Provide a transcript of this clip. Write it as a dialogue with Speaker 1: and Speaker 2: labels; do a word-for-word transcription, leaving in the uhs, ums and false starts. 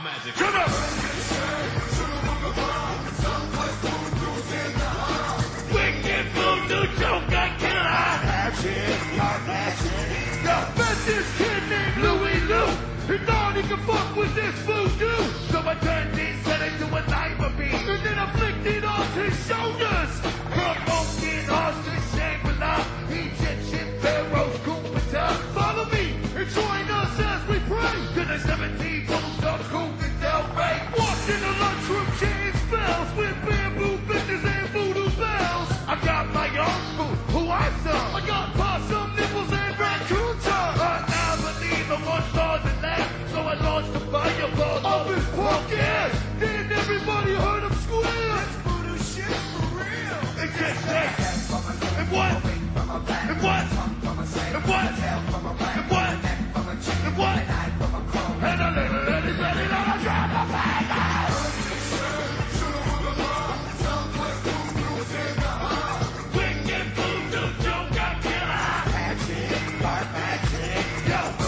Speaker 1: magic.
Speaker 2: Shut up! Wicked voodoo joker killer. Magic, dark magic. Yo, met this kid named Louie Lou. He thought he could fuck with this voodoo. So I turned his head into a lima beam. And then I flicked it off his shoulders. From Pumpkin Horse to Shangri-La, Egyptian pharaohs, Kupita. Follow me and join us as we pray to the seventeen books of Kuka Del Rey. Walked in the lunchroom, chanting spells with bamboo bitches and voodoo bells. I got my uncle, who I saw. I got possum nipples and raccoon tongue. I now believe I once saw the land, so I launched a fireball up his punk ass. Then everybody heard him squeal. That's voodoo shit for real. It just said, and what? And what? And what? And what? And what? And a little, little, little, little drop of fire. Wicked voodoo joker killer. Magic, dark magic. Yo,